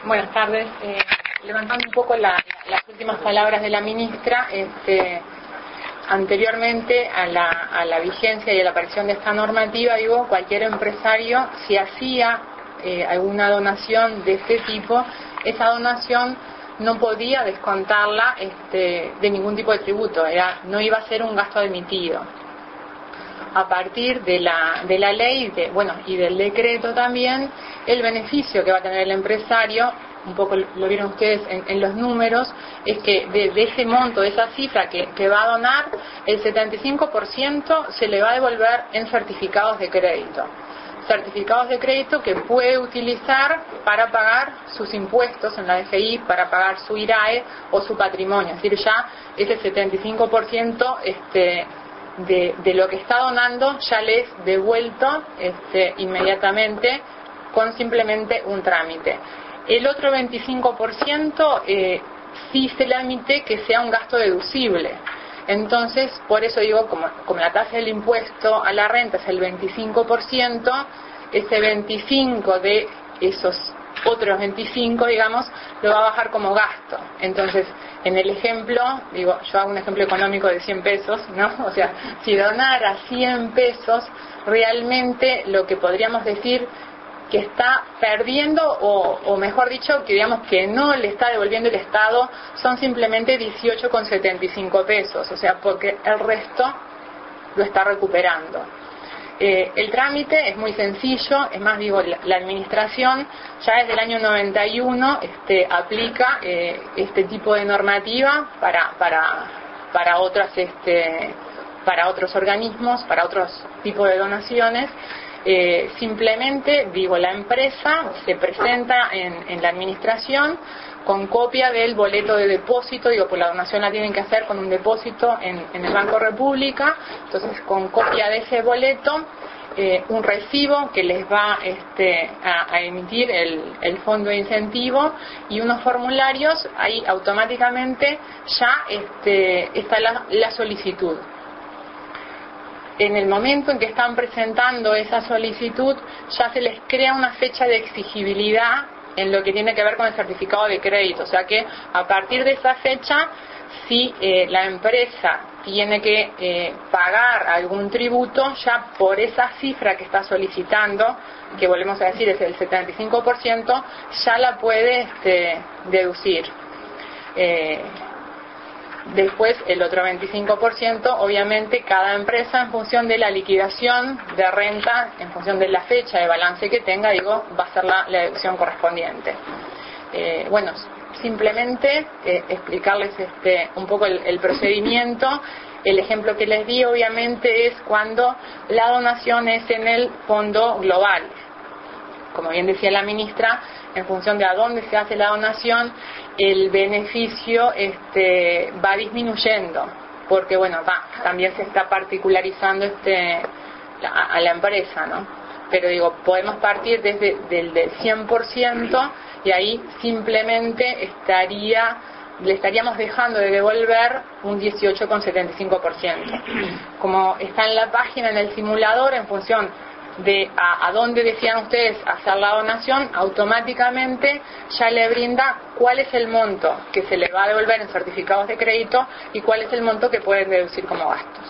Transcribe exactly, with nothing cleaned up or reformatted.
Buenas tardes. Eh, levantando un poco la, las últimas palabras de la ministra, este, anteriormente a la, a la vigencia y a la aparición de esta normativa, digo, cualquier empresario, si hacía eh, alguna donación de este tipo, esa donación no podía descontarla este, de ningún tipo de tributo, era, no iba a ser un gasto admitido. A partir de la, de la ley de, bueno, y del decreto también, el beneficio que va a tener el empresario, un poco lo vieron ustedes en, en los números, es que de, de ese monto, de esa cifra que, que va a donar, el setenta y cinco por ciento se le va a devolver en certificados de crédito. Certificados de crédito que puede utilizar para pagar sus impuestos en la D G I, para pagar su I R A E o su patrimonio. Es decir, ya ese setenta y cinco por ciento este, de, de lo que está donando ya le es devuelto este, inmediatamente con simplemente un trámite. El otro veinticinco por ciento eh, sí se le admite que sea un gasto deducible. Entonces, por eso digo, como, como la tasa del impuesto a la renta es el veinticinco por ciento, ese veinticinco por ciento de esos otros veinticinco, digamos, lo va a bajar como gasto. Entonces, en el ejemplo, digo, yo hago un ejemplo económico de cien pesos, ¿no? O sea, si donara cien pesos, realmente lo que podríamos decir que está perdiendo, o, o mejor dicho, que digamos que no le está devolviendo el Estado, son simplemente dieciocho con setenta y cinco pesos, o sea, porque el resto lo está recuperando. Eh, el trámite es muy sencillo, es más, digo, la, la administración ya desde el año noventa y uno este, aplica eh, este tipo de normativa para, para, para, otras, este, para otros organismos, para otros tipos de donaciones. Eh, simplemente, digo, la empresa se presenta en, en la administración con copia del boleto de depósito, digo, pues la donación la tienen que hacer con un depósito en, en el Banco República, entonces con copia de ese boleto, eh, un recibo que les va este, a, a emitir el, el fondo de incentivo y unos formularios, ahí automáticamente ya este, está la, la solicitud. En el momento en que están presentando esa solicitud, ya se les crea una fecha de exigibilidad en lo que tiene que ver con el certificado de crédito. O sea que a partir de esa fecha, si eh, la empresa tiene que eh, pagar algún tributo, ya por esa cifra que está solicitando, que volvemos a decir es el setenta y cinco por ciento, ya la puede este, deducir. Eh, Después, el otro veinticinco por ciento, obviamente, cada empresa, en función de la liquidación de renta, en función de la fecha de balance que tenga, digo, va a ser la, la deducción correspondiente. Eh, bueno, simplemente eh, explicarles este, un poco el, el procedimiento. El ejemplo que les di, obviamente, es cuando la donación es en el fondo global. Como bien decía la ministra, en función de a dónde se hace la donación, el beneficio este, va disminuyendo, porque bueno, va, también se está particularizando este, a, a la empresa, ¿no? Pero digo, podemos partir desde del, del cien por ciento y ahí simplemente estaría, le estaríamos dejando de devolver un dieciocho con setenta y cinco por ciento. Como está en la página, en el simulador, en función de a, a dónde decían ustedes hacer la donación, automáticamente ya le brinda cuál es el monto que se le va a devolver en certificados de crédito y cuál es el monto que pueden deducir como gastos.